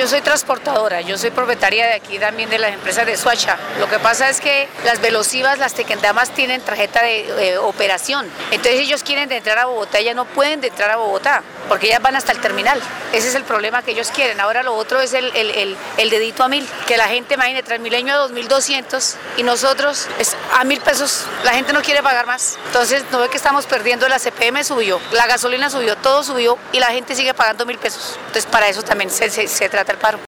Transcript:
Yo soy transportadora, yo soy propietaria de aquí también de las empresas de Suacha. Lo que pasa es que las Velocivas, las Tequendamas tienen tarjeta de operación. Entonces ellos quieren de entrar a Bogotá, ya no pueden de entrar a Bogotá, porque ellas van hasta el terminal. Ese es el problema que ellos quieren. Ahora lo otro es el dedito a 1.000, que la gente, imagínate, Transmilenio a 2.200 y nosotros es a 1.000 pesos. La gente no quiere pagar más. Entonces no ve que estamos perdiendo, la CPM subió, la gasolina subió, todo subió y la gente sigue pagando 1.000 pesos. Entonces para eso también se trata el paro.